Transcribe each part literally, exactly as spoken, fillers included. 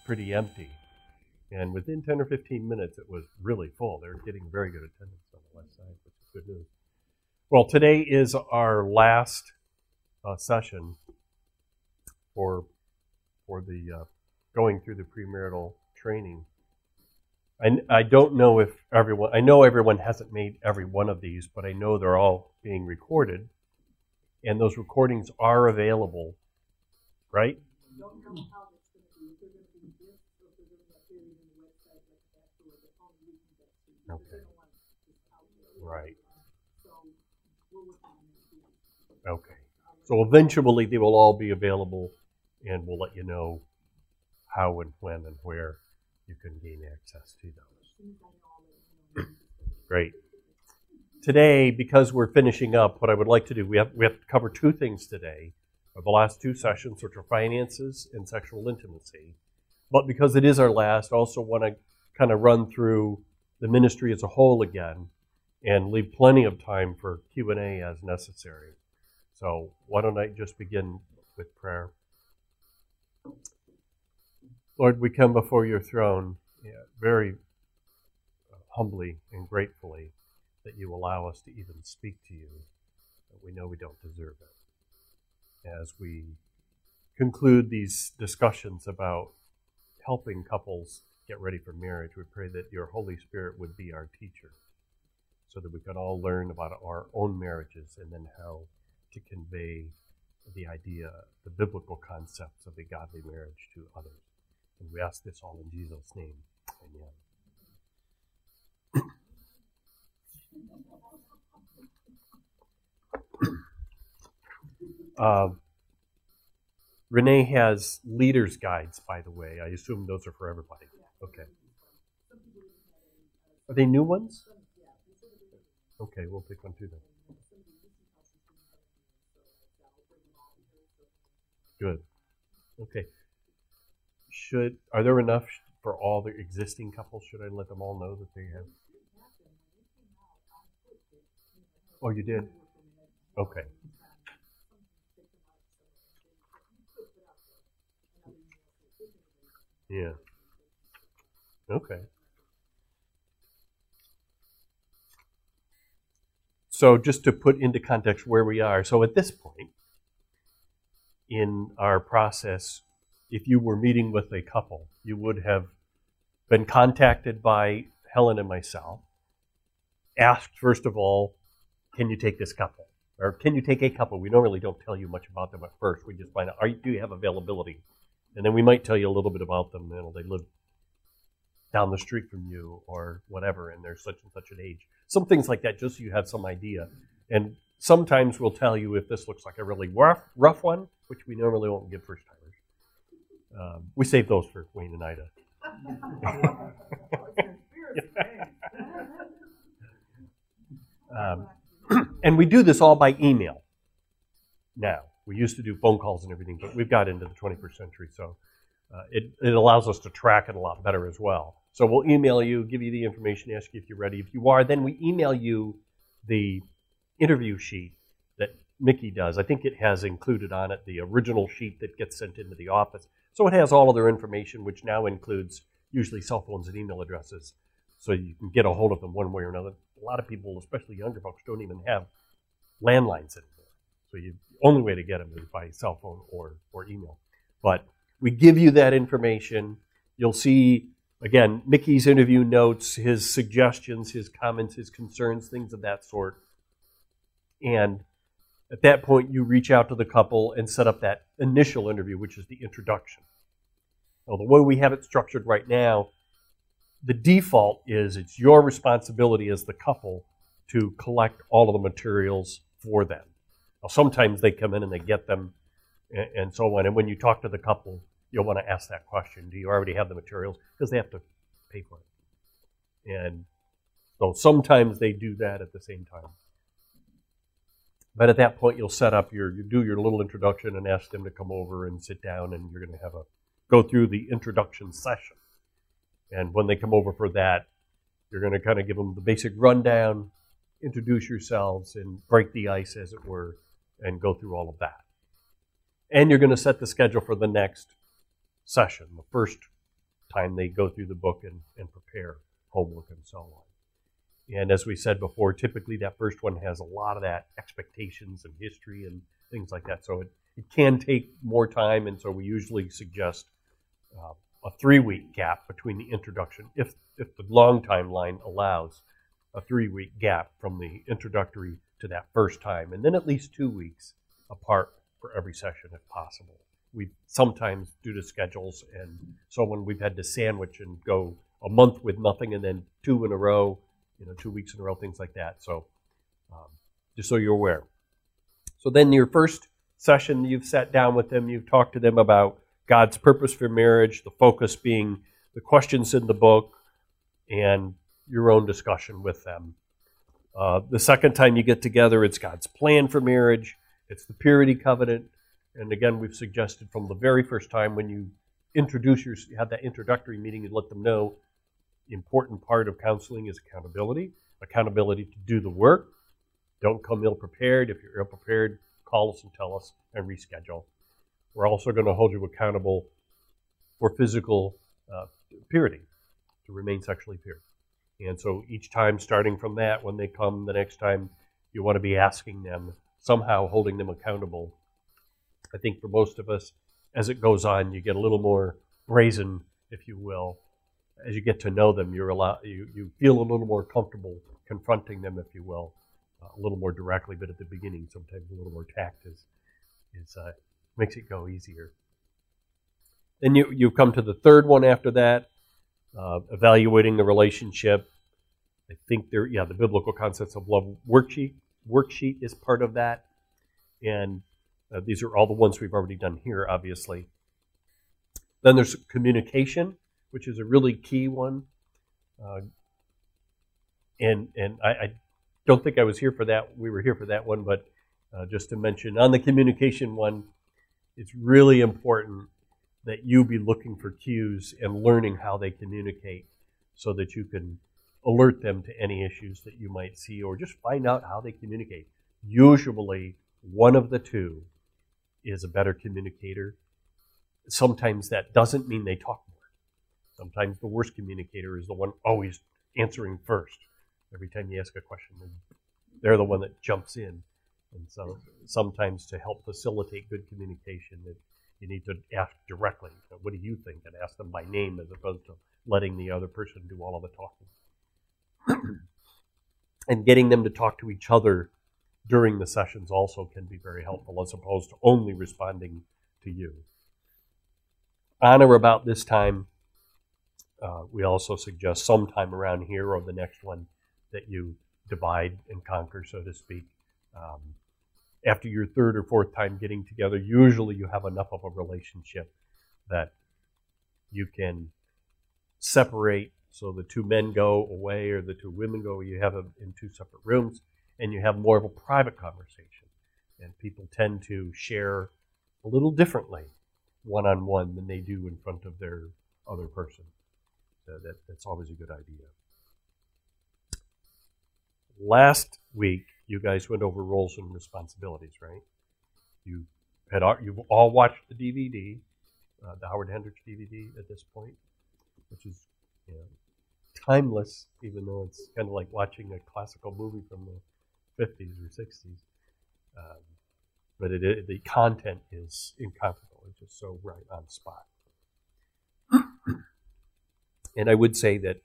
pretty empty. And within ten or fifteen minutes, it was really full. They were getting very good attendance on the west side, which is good news. Well, today is our last uh, session for for the uh, going through the premarital training. I, I don't know if everyone, I know everyone hasn't made every one of these, but I know they're all being recorded, and those recordings are available, right? Don't know how it's going to be. If they're going to be this, or if they're going to be buried in the website like that, or the phone we can get to. Okay. They don't want it out there. Right. So we're working on this. Okay. So eventually they will all be available, and we'll let you know how and when and where you can gain access to those. Great. Today, because we're finishing up, what I would like to do, we have we have to cover two things today. The last two sessions, which are finances and sexual intimacy. But because it is our last, I also want to kind of run through the ministry as a whole again and leave plenty of time for Q and A as necessary. So why don't I just begin with prayer? Lord, we come before your throne yeah, very humbly and gratefully that you allow us to even speak to you. But we know we don't deserve it. As we conclude these discussions about helping couples get ready for marriage, we pray that your Holy Spirit would be our teacher so that we can all learn about our own marriages and then how to convey the idea, the biblical concepts of a godly marriage to others. And we ask this all in Jesus' name. Amen. uh, Renee has leaders' guides, by the way. I assume those are for everybody. Okay. Are they new ones? Okay, we'll pick one too then. Good. Okay. Should are there enough for all the existing couples? Should I let them all know that they have? Oh, you did? Okay. Yeah. Okay. So just to put into context where we are, so at this point in our process, if you were meeting with a couple, you would have been contacted by Helen and myself, asked first of all, can you take this couple? Or can you take a couple? We normally don't tell you much about them at first. We just find out, are you, do you have availability? And then we might tell you a little bit about them. You know, they live down the street from you or whatever, and they're such and such an age. Some things like that, just so you have some idea. And sometimes we'll tell you if this looks like a really rough, rough one, which we normally won't give first timers. Um, we save those for Wayne and Ida. um, and we do this all by email now. We used to do phone calls and everything, but we've got into the twenty-first century, so uh, it, it allows us to track it a lot better as well. So we'll email you, give you the information, ask you if you're ready. If you are, then we email you the interview sheet that Mickey does. I think it has included on it the original sheet that gets sent into the office. So it has all of their information, which now includes usually cell phones and email addresses, so you can get a hold of them one way or another. A lot of people, especially younger folks, don't even have landlines anymore. So you, the only way to get them is by cell phone or, or email. But we give you that information. You'll see, again, Mickey's interview notes, his suggestions, his comments, his concerns, things of that sort. And at that point, you reach out to the couple and set up that initial interview, which is the introduction. Now, the way we have it structured right now, the default is it's your responsibility as the couple to collect all of the materials for them. Now, sometimes they come in and they get them and, and so on. And when you talk to the couple, you'll want to ask that question. Do you already have the materials? Because they have to pay for it. And so sometimes they do that at the same time. But at that point, you'll set up your, you do your little introduction and ask them to come over and sit down, and you're going to have a, go through the introduction session. And when they come over for that, you're going to kind of give them the basic rundown, introduce yourselves, and break the ice, as it were, and go through all of that. And you're going to set the schedule for the next session, the first time they go through the book and, and prepare homework and so on. And as we said before, typically that first one has a lot of that expectations and history and things like that. So it, it can take more time, and so we usually suggest uh, a three-week gap between the introduction, if if the long timeline allows, a three-week gap from the introductory to that first time, and then at least two weeks apart for every session if possible. We sometimes, due to schedules and so on, we've had to sandwich and go a month with nothing and then two in a row, you know, two weeks in a row, things like that. So um, just so you're aware. So then your first session, you've sat down with them, you've talked to them about God's purpose for marriage, the focus being the questions in the book and your own discussion with them. Uh, the second time you get together, it's God's plan for marriage, it's the purity covenant, and again, we've suggested from the very first time when you introduce your, you have that introductory meeting, you let them know the important part of counseling is accountability, accountability to do the work. Don't come ill-prepared. If you're ill-prepared, call us and tell us and reschedule. We're also going to hold you accountable for physical uh, purity, to remain sexually pure. And so each time, starting from that, when they come the next time, you want to be asking them, somehow holding them accountable. I think for most of us, as it goes on, you get a little more brazen, if you will. As you get to know them, you're allowed, you, you feel a little more comfortable confronting them, if you will, uh, a little more directly. But at the beginning, sometimes a little more tact is, is uh, makes it go easier. Then you, you come to the third one after that, uh, evaluating the relationship. I think there, yeah, the biblical concepts of love worksheet worksheet is part of that, and uh, these are all the ones we've already done here, obviously. Then there's communication, which is a really key one, uh, and and I, I don't think I was here for that. We were here for that one, but uh, just to mention on the communication one, it's really important that you be looking for cues and learning how they communicate, so that you can alert them to any issues that you might see, or just find out how they communicate. Usually, one of the two is a better communicator. Sometimes that doesn't mean they talk more. Sometimes the worst communicator is the one always answering first. Every time you ask a question, they're the one that jumps in. And so sometimes to help facilitate good communication, that you need to ask directly, what do you think? And ask them by name as opposed to letting the other person do all of the talking. And getting them to talk to each other during the sessions also can be very helpful, as opposed to only responding to you. On or about this time, uh, we also suggest sometime around here or the next one that you divide and conquer, so to speak. Um, after your third or fourth time getting together, usually you have enough of a relationship that you can separate. So the two men go away or the two women go, you have them in two separate rooms, and you have more of a private conversation. And people tend to share a little differently one-on-one than they do in front of their other person. So that, that's always a good idea. Last week, you guys went over roles and responsibilities, right? You had you've all watched the D V D, uh, the Howard Hendricks D V D at this point, which is, you know, timeless, even though it's kind of like watching a classical movie from the fifties or sixties. Um, but it, it, the content is incomparable. It's just so right on spot. And I would say that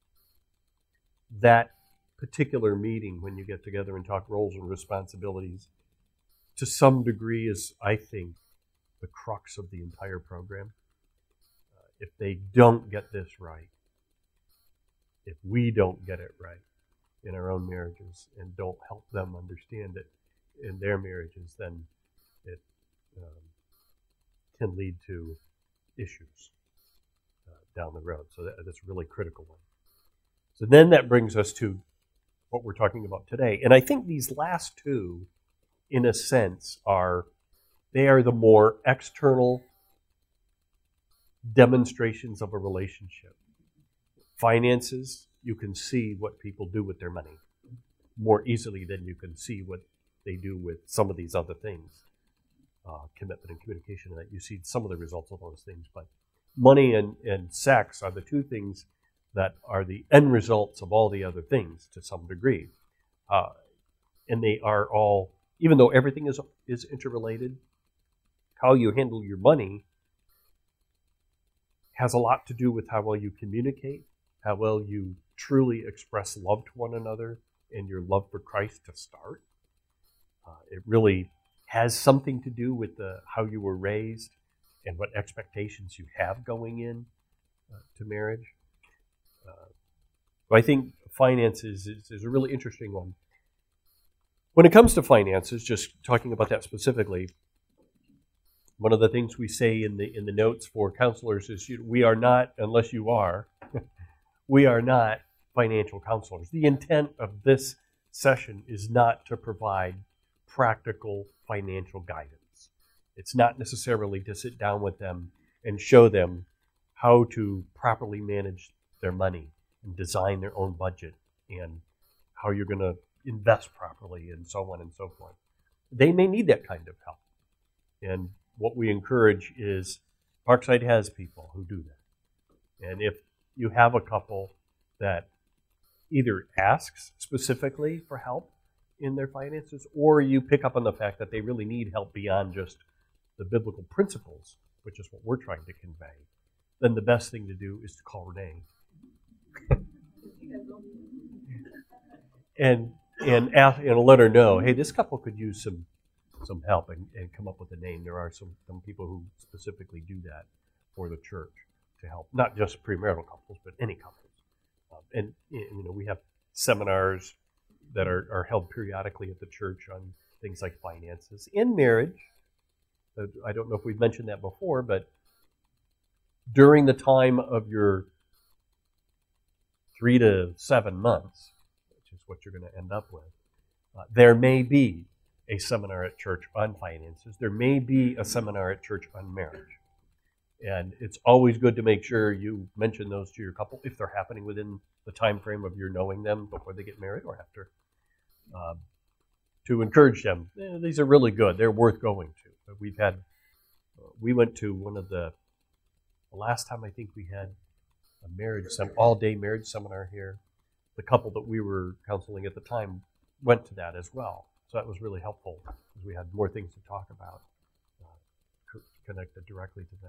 that particular meeting, when you get together and talk roles and responsibilities, to some degree is, I think, the crux of the entire program. Uh, if they don't get this right, if we don't get it right in our own marriages and don't help them understand it in their marriages, then it um, can lead to issues uh, down the road. So that, that's a really critical one. So then that brings us to what we're talking about today. And I think these last two, in a sense, are, they are the more external demonstrations of a relationship. Finances, you can see what people do with their money more easily than you can see what they do with some of these other things. Uh, commitment and communication, that you see some of the results of those things, but money and, and sex are the two things that are the end results of all the other things to some degree. Uh, and they are all, even though everything is is interrelated, how you handle your money has a lot to do with how well you communicate, how well you truly express love to one another, and your love for Christ to start. Uh, it really has something to do with the, how you were raised and what expectations you have going in uh, to marriage. Uh, so I think finances is, is a really interesting one. When it comes to finances, just talking about that specifically, one of the things we say in the in the notes for counselors is you, we are not, unless you are, we are not financial counselors. The intent of this session is not to provide practical financial guidance. It's not necessarily to sit down with them and show them how to properly manage their money and design their own budget and how you're going to invest properly and so on and so forth. They may need that kind of help. And what we encourage is Parkside has people who do that. And if you have a couple that either asks specifically for help in their finances, or you pick up on the fact that they really need help beyond just the biblical principles, which is what we're trying to convey, then the best thing to do is to call Renee. and and ask, and let her know, hey, this couple could use some some help and, and come up with a name. There are some, some people who specifically do that for the church to help, not just premarital couples, but any couples. Um, and you know, we have seminars that are, are held periodically at the church on things like finances in marriage. Uh, I don't know if we've mentioned that before, but during the time of your three to seven months, which is what you're going to end up with, uh, there may be a seminar at church on finances. There may be a seminar at church on marriage. And it's always good to make sure you mention those to your couple if they're happening within the time frame of your knowing them before they get married or after. Uh, to encourage them, eh, these are really good. They're worth going to. We've had, uh, we went to one of the, the last time I think we had a marriage, some all-day marriage seminar here. The couple that we were counseling at the time went to that as well. So that was really helpful because we had more things to talk about uh, connected directly to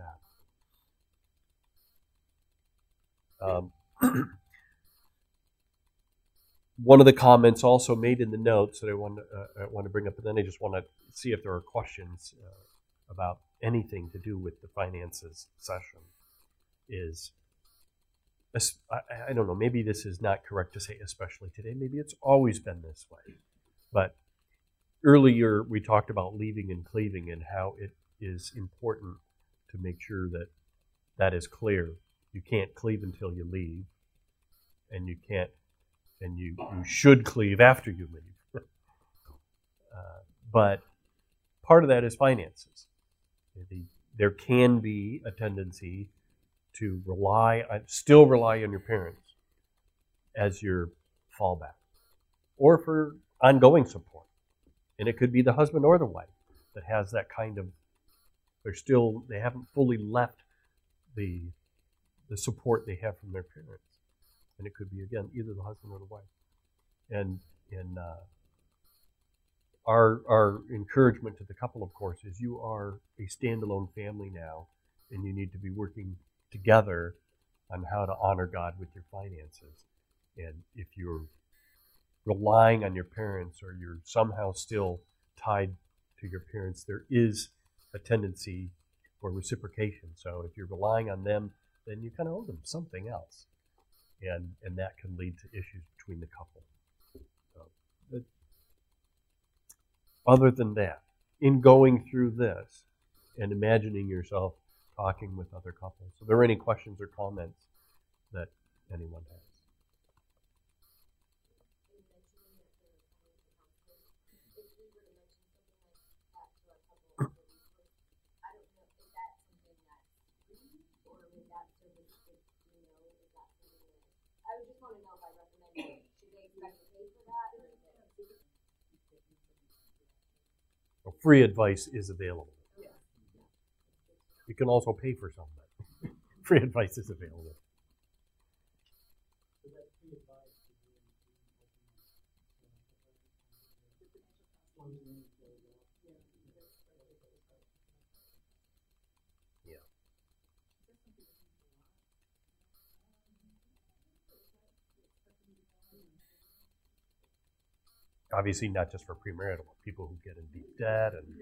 that. Um, one of the comments also made in the notes that I want to, uh, I want to bring up, and then I just want to see if there are questions uh, about anything to do with the finances session, is, I, I don't know, maybe this is not correct to say especially today. Maybe it's always been this way. But earlier we talked about leaving and cleaving and how it is important to make sure that that is clear. You can't cleave until you leave, and you can't, and you, you should cleave after you leave. uh, but part of that is finances. The, there can be a tendency to rely, on, still rely on your parents as your fallback, or for ongoing support. And it could be the husband or the wife that has that kind of, they're still, they haven't fully left the the support they have from their parents. And it could be, again, either the husband or the wife. And and uh, our our encouragement to the couple, of course, is you are a standalone family now, and you need to be working together on how to honor God with your finances. And if you're relying on your parents, or you're somehow still tied to your parents, there is a tendency for reciprocation. So if you're relying on them, then you kind of owe them something else. And and that can lead to issues between the couple. So, but other than that, in going through this and imagining yourself talking with other couples, are there any questions or comments that anyone has? Well, free advice is available. You can also pay for some of it. Free advice is available. Yeah. Obviously, not just for premarital, but people who get in deep debt and.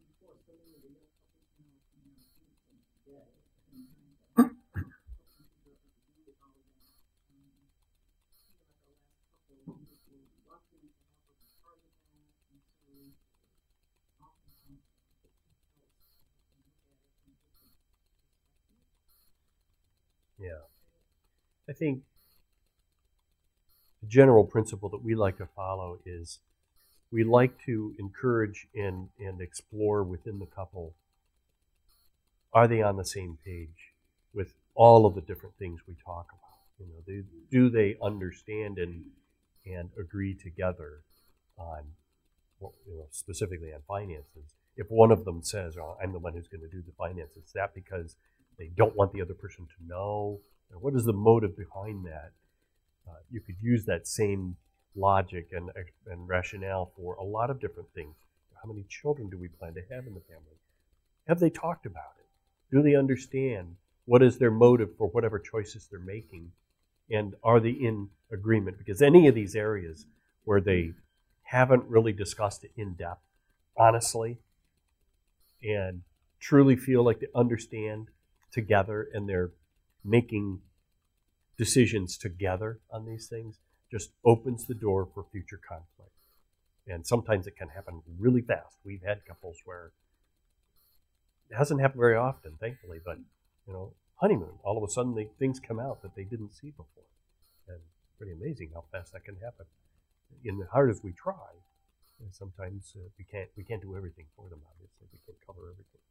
Yeah. I think the general principle that we like to follow is we like to encourage and, and explore within the couple, are they on the same page with all of the different things we talk about? You know, they, do they understand and and agree together on, well, you know, specifically on finances? If one of them says, "Oh, I'm the one who's going to do the finances," is that because they don't want the other person to know? Or what is the motive behind that? Uh, you could use that same logic and and rationale for a lot of different things. How many children do we plan to have in the family? Have they talked about it? Do they understand what is their motive for whatever choices they're making? And are they in agreement? Because any of these areas where they haven't really discussed it in depth, honestly, and truly feel like they understand together and they're making decisions together on these things, just opens the door for future conflict. And sometimes it can happen really fast. We've had couples where it hasn't happened very often, thankfully, but, you know, honeymoon, all of a sudden they, things come out that they didn't see before. And it's pretty amazing how fast that can happen. And as hard as we try, and sometimes uh, we can't we can't do everything for them, obviously. We can't cover everything.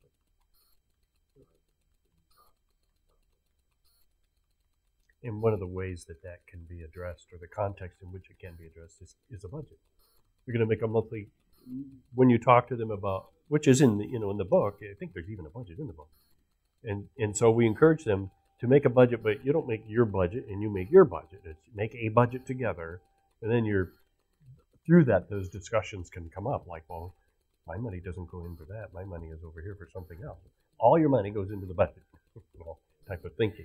And one of the ways that that can be addressed, or the context in which it can be addressed, is, is a budget. You're going to make a monthly, when you talk to them about, which is in the, you know, in the book, I think there's even a budget in the book. And and so we encourage them to make a budget, but you don't make your budget and you make your budget. It's make a budget together, and then you're, through that, those discussions can come up, like, well, my money doesn't go into that. My money is over here for something else. All your money goes into the budget, you know, type of thinking.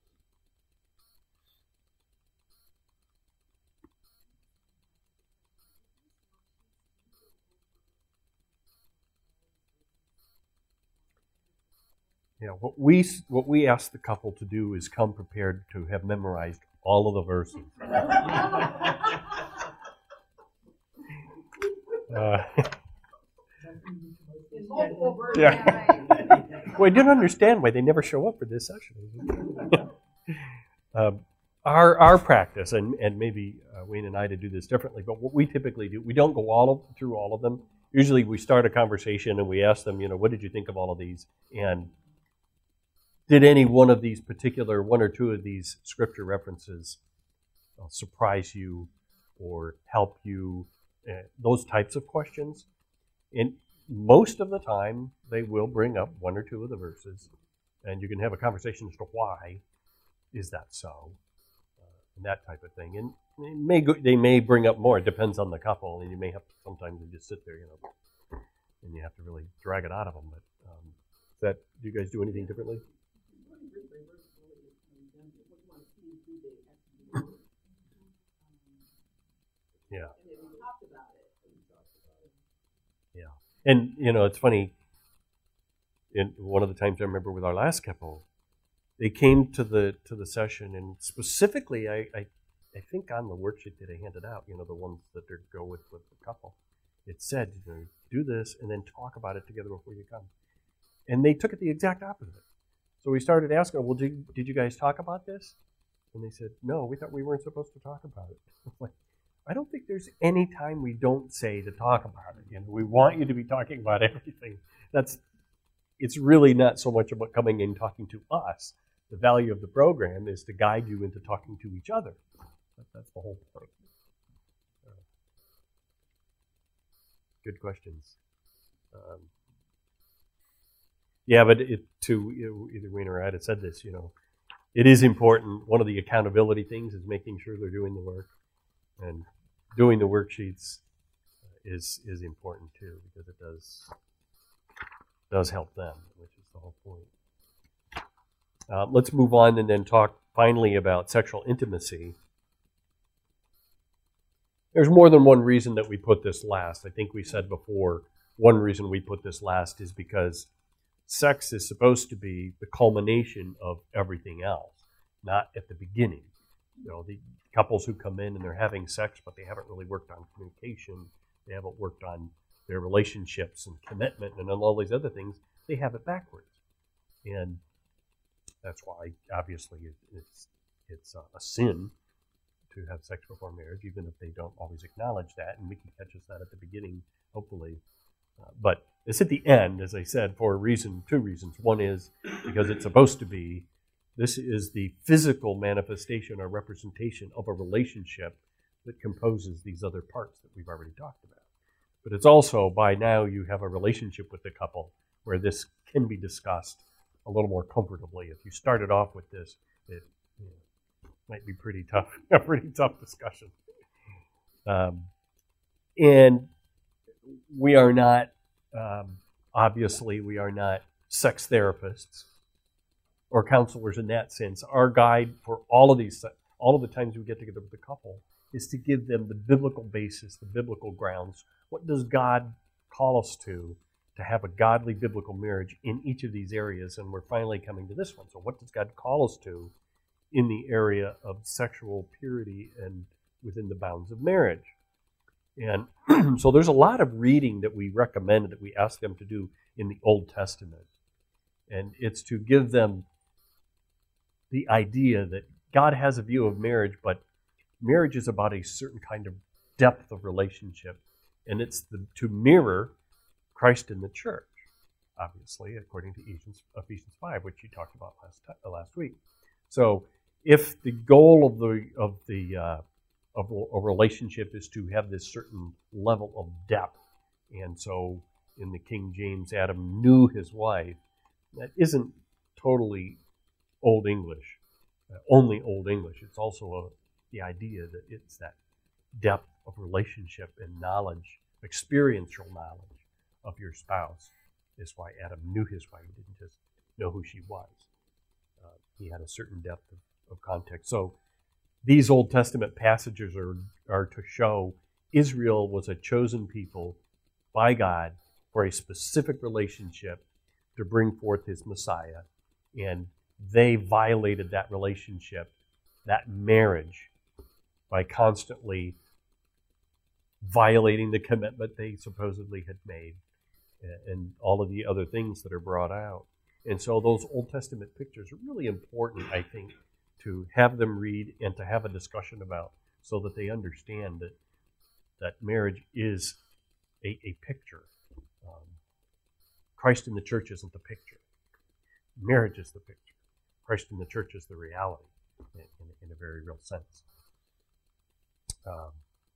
Yeah, what we what we ask the couple to do is come prepared to have memorized all of the verses. uh, yeah. Well, I didn't understand why they never show up for this session. um, our our practice, and and maybe uh, Wayne and I to do this differently, but what we typically do, we don't go all of, through all of them. Usually, we start a conversation and we ask them, you know, what did you think of all of these, and did any one of these particular, one or two of these scripture references uh, surprise you or help you? Uh, those types of questions. And most of the time, they will bring up one or two of the verses, and you can have a conversation as to why is that so, uh, and that type of thing. And it may go, they may bring up more. It depends on the couple, and you may have to, sometimes you just sit there, you know, and you have to really drag it out of them. But um, is that, do you guys do anything differently? Yeah. Yeah. And, you know, it's funny, in one of the times I remember with our last couple, they came to the to the session, and specifically, I, I, I think on the worksheet that I handed out, you know, the ones that they go with with the couple, it said, you know, do this and then talk about it together before you come. And they took it the exact opposite. So we started asking, well, did, did you guys talk about this? And they said, no, we thought we weren't supposed to talk about it. Like, I don't think there's any time we don't say to talk about it. You know, we want you to be talking about everything. That's, it's really not so much about coming in and talking to us. The value of the program is to guide you into talking to each other. That's the whole point. Uh, good questions. Um, yeah, but it, to, you know, either Wayne or I had said this, you know, it is important. One of the accountability things is making sure they're doing the work, and doing the worksheets is is important too, because it does does help them, which is the whole point. Uh, let's move on and then talk finally about sexual intimacy. There's more than one reason that we put this last. I think we said before, one reason we put this last is because sex is supposed to be the culmination of everything else, not at the beginning. You know, the couples who come in and they're having sex, but they haven't really worked on communication, they haven't worked on their relationships and commitment and all these other things, they have it backwards. And that's why, obviously, it, it's it's a, a sin to have sex before marriage, even if they don't always acknowledge that, and we can catch us that at the beginning, hopefully. Uh, but it's at the end, as I said, for a reason, two reasons. One is because it's supposed to be, this is the physical manifestation or representation of a relationship that composes these other parts that we've already talked about. But it's also, by now, you have a relationship with the couple where this can be discussed a little more comfortably. If you started off with this, it you know, might be pretty tough, a pretty tough discussion. Um, and we are not, um, obviously, we are not sex therapists or counselors in that sense. Our guide for all of these, all of the times we get together with the couple, is to give them the biblical basis, the biblical grounds. What does God call us to, to have a godly biblical marriage in each of these areas? And we're finally coming to this one. So what does God call us to in the area of sexual purity and within the bounds of marriage? And so there's a lot of reading that we recommend, that we ask them to do in the Old Testament. And it's to give them the idea that God has a view of marriage, but marriage is about a certain kind of depth of relationship. And it's the, to mirror Christ in the church, obviously, according to Ephesians, Ephesians five, which you talked about last uh, last week. So if the goal of the of the uh, of a relationship is to have this certain level of depth, and so in the King James, Adam knew his wife, that isn't totally Old English, uh, only Old English. It's also a, the idea that it's that depth of relationship and knowledge, experiential knowledge of your spouse. Is why Adam knew his wife. He didn't just know who she was. Uh, he had a certain depth of, of context. So these Old Testament passages are, are to show Israel was a chosen people by God for a specific relationship to bring forth his Messiah. And they violated that relationship, that marriage, by constantly violating the commitment they supposedly had made, and all of the other things that are brought out. And so those Old Testament pictures are really important, I think, to have them read and to have a discussion about, so that they understand that that marriage is a, a picture. Um, Christ in the church isn't the picture. Marriage is the picture. Christ in the church is the reality, in, in, in a very real sense. Um,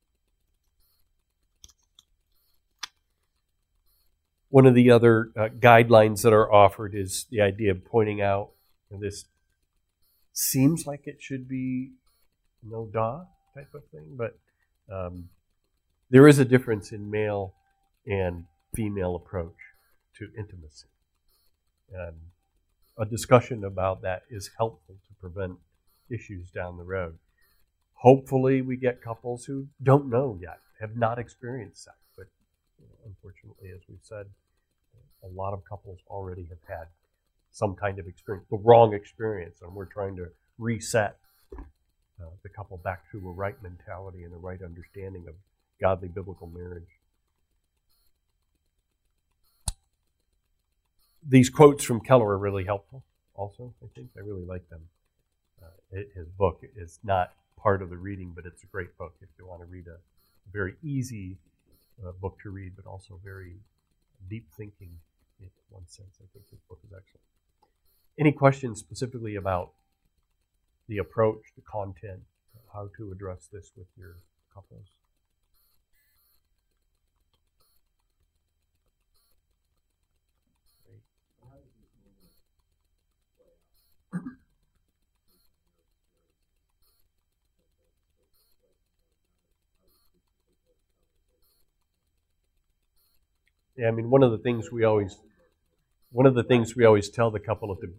One of the other uh, guidelines that are offered is the idea of pointing out, and this seems like it should be no duh type of thing, but um, there is a difference in male and female approach to intimacy. And a discussion about that is helpful to prevent issues down the road. Hopefully we get couples who don't know yet, have not experienced sex, but you know, unfortunately, as we've said, a lot of couples already have had some kind of experience, the wrong experience, and we're trying to reset uh, the couple back to a right mentality and a right understanding of godly biblical marriage. These quotes from Keller are really helpful also, I think. I really like them. Uh, it, his book is not part of the reading, but it's a great book if you want to read a very easy uh, book to read, but also very deep thinking in one sense. I think this book is excellent. Any questions specifically about the approach, the content, how to address this with your couples? Yeah, I mean, one of the things we always, one of the things we always tell the couple at the,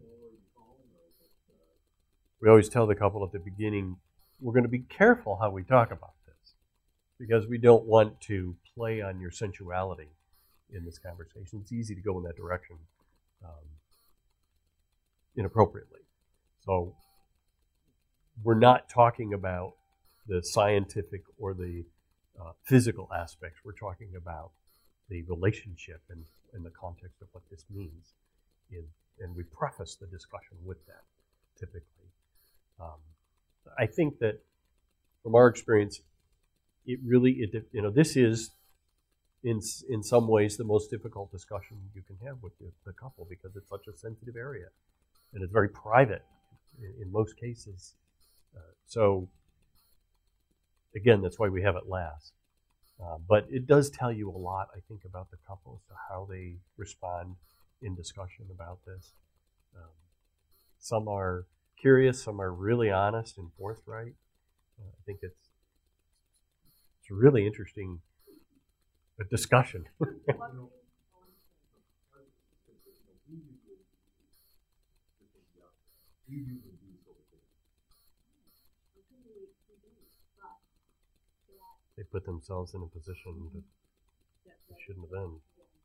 we always tell the couple at the beginning, we're going to be careful how we talk about this, because we don't want to play on your sensuality in this conversation. It's easy to go in that direction um, inappropriately. So we're not talking about the scientific or the uh, physical aspects. We're talking about the relationship and, and the context of what this means. In, and we preface the discussion with that, typically. Um, I think that from our experience, it really, it, you know, this is in in some ways the most difficult discussion you can have with the, the couple, because it's such a sensitive area and it's very private in, in most cases. Uh, so again, that's why we have it last. Uh, but it does tell you a lot, I think, about the couple as to how they respond in discussion about this. Um, some are curious, some are really honest and forthright. Uh, I think it's it's a really interesting uh, discussion. They put themselves in a position that they shouldn't have been.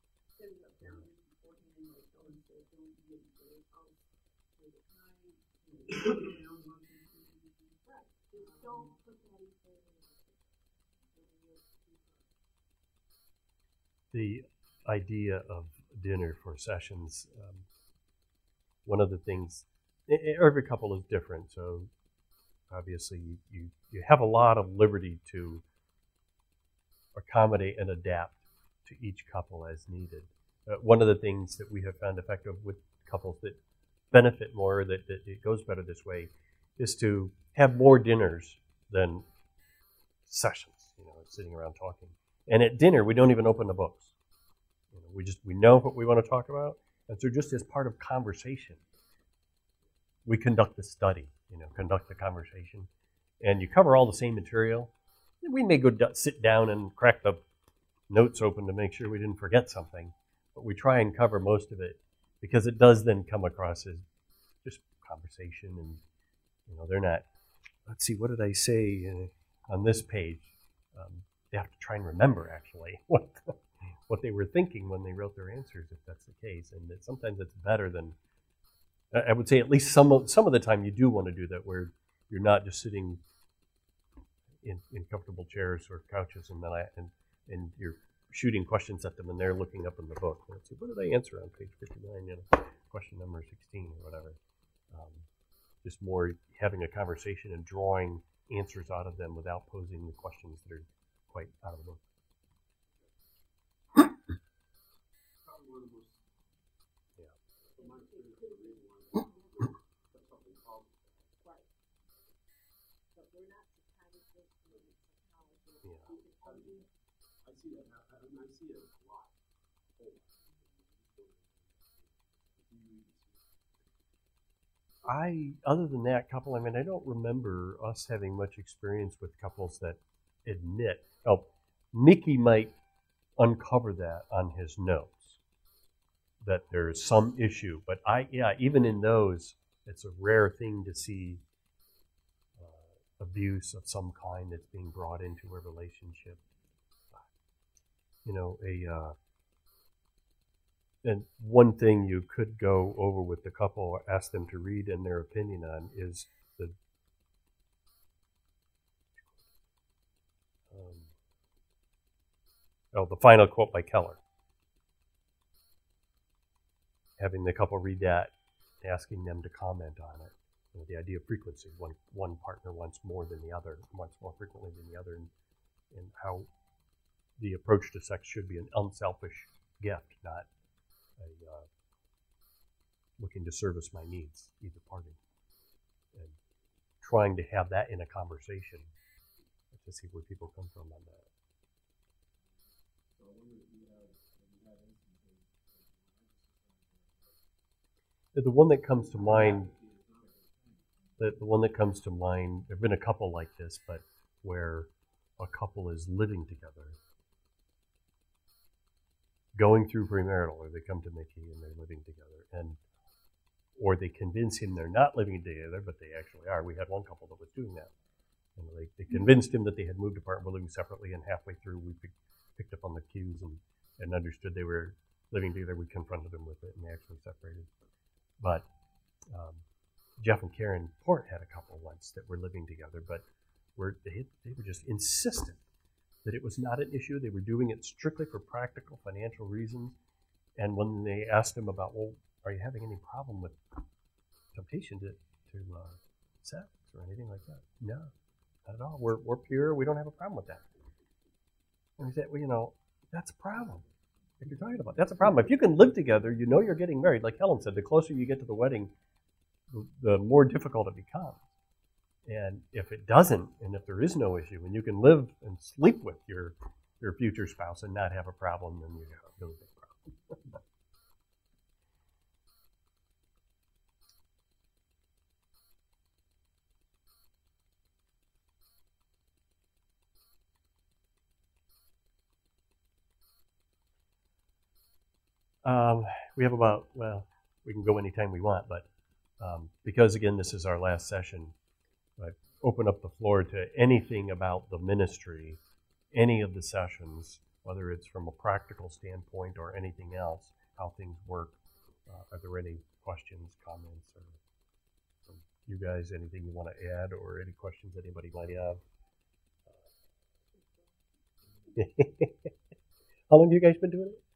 The idea of dinner for sessions, um, one of the things, every couple is different, so obviously you, you, you have a lot of liberty to accommodate and adapt to each couple as needed. Uh, one of the things that we have found effective with couples that benefit more, that, that it goes better this way, is to have more dinners than sessions, you know, sitting around talking. And at dinner, we don't even open the books. You know, we just, we know what we want to talk about, and so just as part of conversation, we conduct the study, you know, conduct the conversation, and you cover all the same material. We may go d- sit down and crack the notes open to make sure we didn't forget something, but we try and cover most of it, because it does then come across as just conversation, and you know, they're not, let's see, what did I say uh, on this page? Um, they have to try and remember, actually, what what they were thinking when they wrote their answers, if that's the case. And it, sometimes it's better than, I would say at least some of, some of the time you do want to do that, where you're not just sitting in, in comfortable chairs or couches, and then I, and, and you're shooting questions at them, and they're looking up in the book. Let's see, what did I answer on page fifty-nine, you know, question number sixteen or whatever. Um, just more having a conversation and drawing answers out of them without posing the questions that are quite out of the book. I see that. I, I see it a lot. I, other than that couple, I mean, I don't remember us having much experience with couples that admit. Oh, Mickey might uncover that on his notes, that there's some issue. But I, yeah, even in those, it's a rare thing to see uh, abuse of some kind that's being brought into a relationship. You know, a uh, and one thing you could go over with the couple or ask them to read in their opinion on is the um, oh the final quote by Keller. Having the couple read that, asking them to comment on it. You know, the idea of frequency. One one partner wants more than the other, wants more frequently than the other, and, and how the approach to sex should be an unselfish gift, not a, uh, looking to service my needs, either party. And trying to have that in a conversation to see where people come from on that. The one that comes to mind, the, the one that comes to mind, there have been a couple like this, but where a couple is living together going through premarital, or they come to Mickey and they're living together, and or they convince him they're not living together, but they actually are. We had one couple that was doing that. And they, they convinced him that they had moved apart and were living separately, and halfway through we pick, picked up on the cues and, and understood they were living together. We confronted them with it, and they actually separated. But um, Jeff and Karen Port had a couple once that were living together, but were, they, they were just insistent that it was not an issue. They were doing it strictly for practical financial reasons. And when they asked him about, well, are you having any problem with temptation to, to uh, sex or anything like that? No, not at all. We're, we're pure. We don't have a problem with that. And he said, well, you know, that's a problem. If you're talking about, that's a problem. If you can live together, you know you're getting married. Like Helen said, the closer you get to the wedding, the, the more difficult it becomes. And if it doesn't, and if there is no issue, and you can live and sleep with your your future spouse and not have a problem, then you have a really big problem. Um, we have about, well, we can go anytime we want, but um, because, again, this is our last session, I open up the floor to anything about the ministry, any of the sessions, whether it's from a practical standpoint or anything else, how things work. Uh, are there any questions, comments, or from you guys, anything you want to add, or any questions anybody might have? How long have you guys been doing it?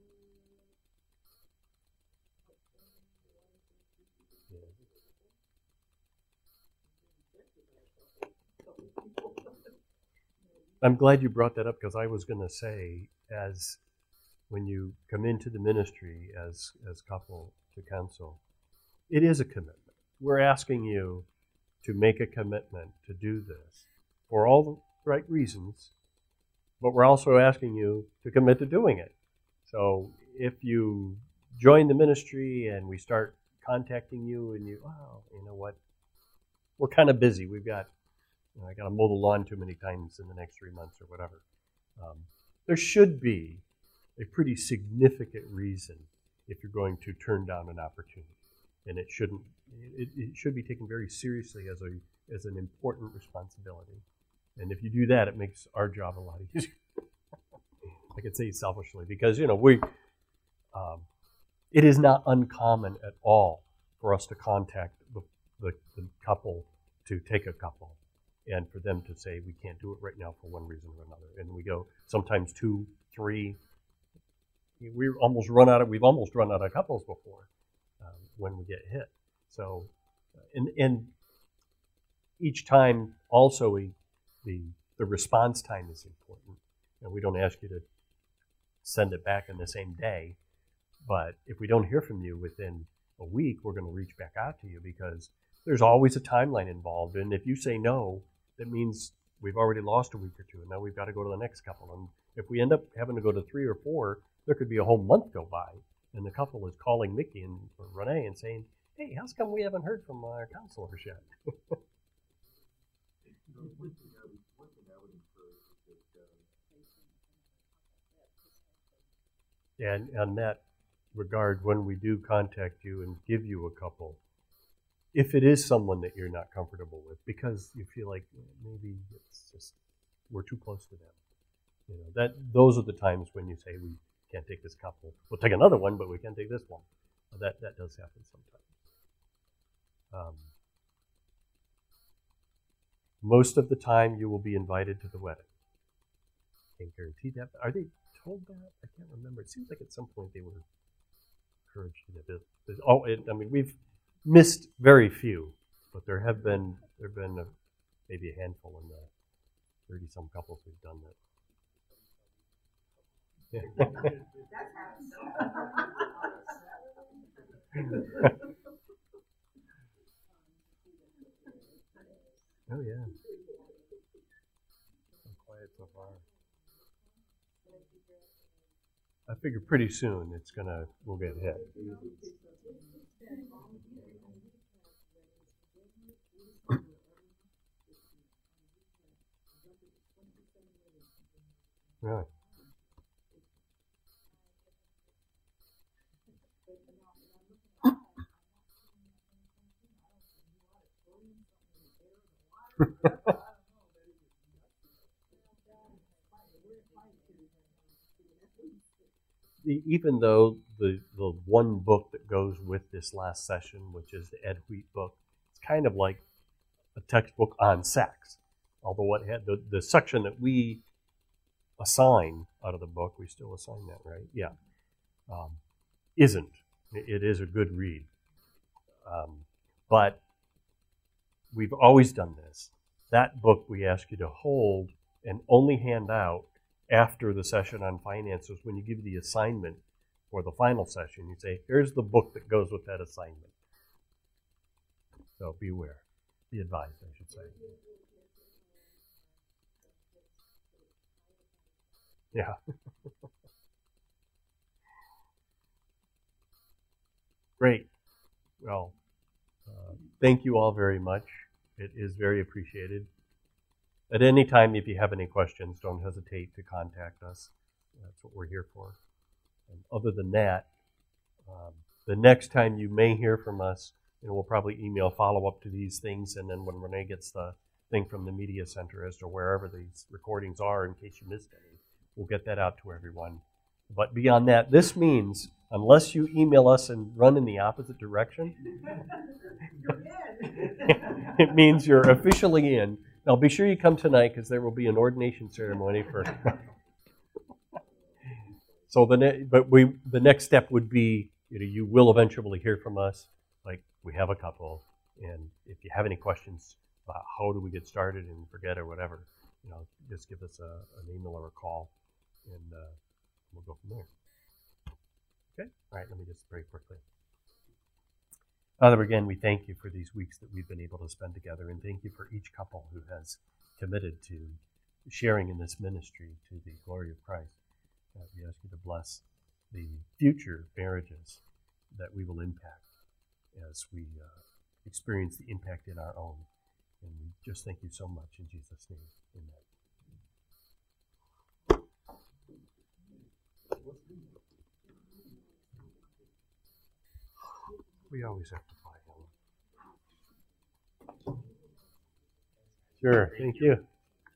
I'm glad you brought that up, because I was going to say, as when you come into the ministry as as couple to counsel, it is a commitment. We're asking you to make a commitment to do this for all the right reasons, but we're also asking you to commit to doing it. So if you join the ministry and we start contacting you and you, oh, you know what, we're kind of busy. We've got You know, I got to mow the lawn too many times in the next three months or whatever. Um, there should be a pretty significant reason if you're going to turn down an opportunity, and it shouldn't. It, it should be taken very seriously as a as an important responsibility. And if you do that, it makes our job a lot easier. I could say selfishly, because you know we. Um, it is not uncommon at all for us to contact the, the, the couple to take a couple, and for them to say, we can't do it right now for one reason or another. And we go sometimes two, three. We almost run out of, we've almost run out of couples before um, when we get hit. So, and, and each time also we, the, the response time is important. And we don't ask you to send it back in the same day. But if we don't hear from you within a week, we're going to reach back out to you, because there's always a timeline involved. And if you say no, that means we've already lost a week or two, and now we've got to go to the next couple. And if we end up having to go to three or four, there could be a whole month go by, and the couple is calling Mickey and or Renee and saying, hey, how's come we haven't heard from our counselors yet? And on that regard, when we do contact you and give you a couple, if it is someone that you're not comfortable with, because you feel like maybe it's just we're too close to them, you know, that those are the times when you say we can't take this couple. We'll take another one, but we can't take this one. That that does happen sometimes. Um, most of the time, you will be invited to the wedding. Can't guarantee that. But are they told that? I can't remember. It seems like at some point they were encouraged to get this. Oh, it, I mean, we've missed very few, but there have been there have been a, maybe a handful in the thirty some couples who've done that. Oh yeah. So quiet so far. I figure pretty soon it's gonna we'll get hit. Really? The- Even though the, the one book that goes with this last session, which is the Ed Wheat book, it's kind of like a textbook on sex. Although it had the, the section that we assign out of the book, we still assign that, right? Yeah. Um, isn't. It is a good read. Um, but we've always done this. That book we ask you to hold and only hand out after the session on finances. When you give the assignment for the final session, you say, here's the book that goes with that assignment. So be aware. Be advised, I should say. Yeah. Great. Well, uh, thank you all very much. It is very appreciated. At any time, if you have any questions, don't hesitate to contact us. That's what we're here for. And other than that, um, the next time you may hear from us, you know, we'll probably email follow-up to these things, and then when Renee gets the thing from the media center as to wherever these recordings are, in case you missed any, we'll get that out to everyone. But beyond that, this means, unless you email us and run in the opposite direction, it means you're officially in. Now, be sure you come tonight, because there will be an ordination ceremony for. So the ne- but we the next step would be, you know, you will eventually hear from us. Like, we have a couple, and if you have any questions about how do we get started and forget or whatever, you know, just give us a, an email or a call, and uh, we'll go from there. Okay. All right. Let me just pray quickly. Father, again, we thank you for these weeks that we've been able to spend together, and thank you for each couple who has committed to sharing in this ministry to the glory of Christ. Uh, we ask you to bless the future marriages that we will impact as we uh, experience the impact in our own. And we just thank you so much in Jesus' name. Amen. We always have to find one. Sure. Thank you.